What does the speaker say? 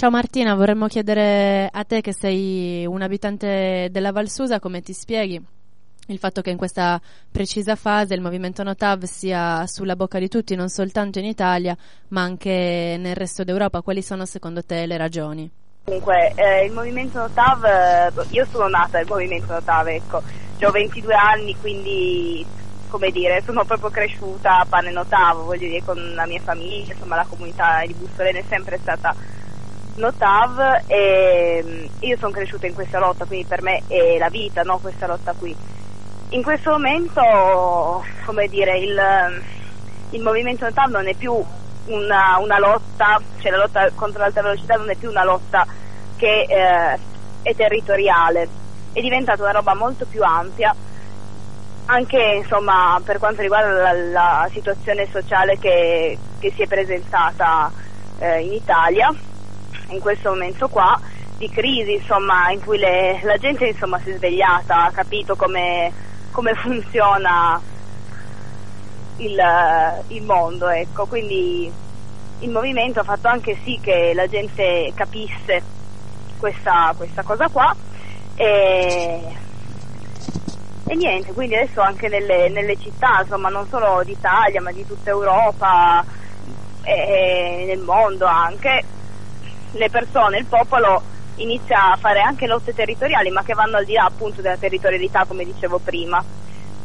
Ciao Martina, vorremmo chiedere a te, che sei un abitante della Val Susa, come ti spieghi il fatto che in questa precisa fase il movimento Notav sia sulla bocca di tutti, non soltanto in Italia ma anche nel resto d'Europa. Quali sono secondo te le ragioni? Comunque, il movimento Notav, io sono nata nel movimento Notav, ecco, ho 22 anni, quindi, come dire, sono proprio cresciuta a pane Notav, voglio dire, con la mia famiglia, insomma la comunità di Bussolena è sempre stata Notav, e io sono cresciuta in questa lotta, quindi per me è la vita, no, questa lotta qui. In questo momento, come dire, il movimento Notav non è più una lotta, cioè la lotta contro l'alta velocità non è più una lotta che è territoriale, è diventata una roba molto più ampia, anche insomma per quanto riguarda la situazione sociale che si è presentata in Italia in questo momento qua di crisi, insomma, in cui la gente insomma si è svegliata, ha capito come funziona il mondo, ecco, quindi il movimento ha fatto anche sì che la gente capisse questa cosa qua, e niente, quindi adesso anche nelle città, insomma, non solo d'Italia ma di tutta Europa e nel mondo anche, le persone, il popolo inizia a fare anche lotte territoriali, ma che vanno al di là appunto della territorialità, come dicevo prima.